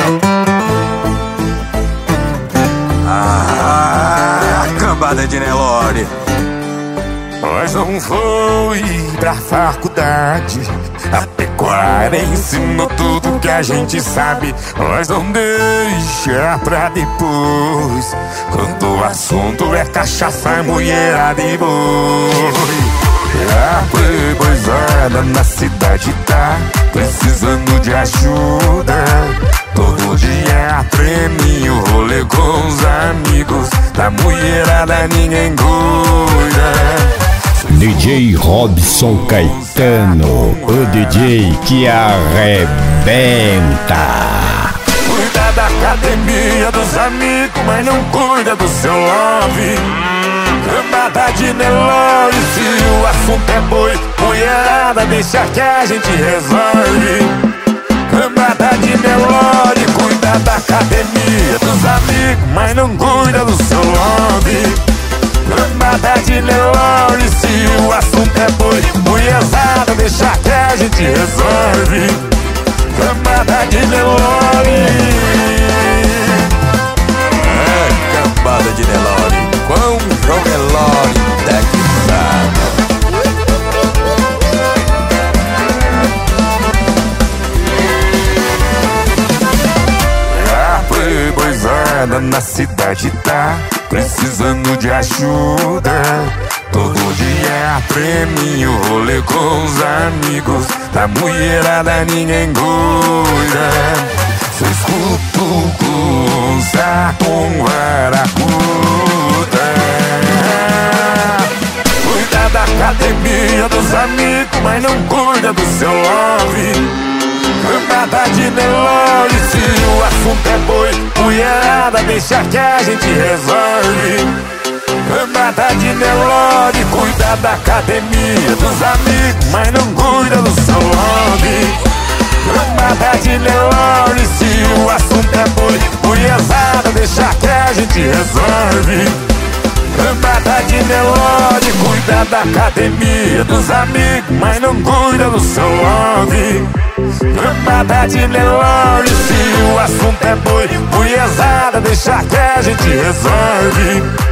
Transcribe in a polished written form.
Cambada de Nelore. Nós não foi pra faculdade, a pecuária ensinou tudo que a gente sabe. Nós não deixa pra depois, quando o assunto é cachaça, mulherada e boi. A playboyzada na cidade tá precisando de ajuda. Todo dia treminho, rolê com os amigos, da mulherada ninguém cuida. DJ Robson Caetano, o DJ que arrebenta. Cuida da academia dos amigos, mas não cuida do seu love. Cambada de Nelore, se o assunto é boi, mulherada, deixa que a gente resolve. Cambada de Nelore, cuida da academia dos amigos, mas não cuida do seu love. Cambada de Nelore, se o assunto é boi, mulherada, deixa que a gente resolve. Cambada de Nelore. Cambada de Nelore. Quão João Nelore tecnizado. A playboyzada na cidade tá precisando de ajuda. Todo dia treminho, rolê com os amigos, da mulherada ninguém cuida. Cê escuta o coça com varacuda. Cuida da academia dos amigos, mas não cuida do seu love. Cambada de Nelore, se o assunto é boi, mulherada, deixa que a gente resolve. Cambada de Nelore, cuida da academia dos amigos, mas não cuida do seu love. Cambada de Nelore, se o assunto é boi, mulherada, deixa que a gente resolve. Cambada de Nelore, cuida da academia dos amigos, mas não cuida do seu love. Cambada de Nelore, se o assunto é boi, mulherada, deixa que a gente resolve.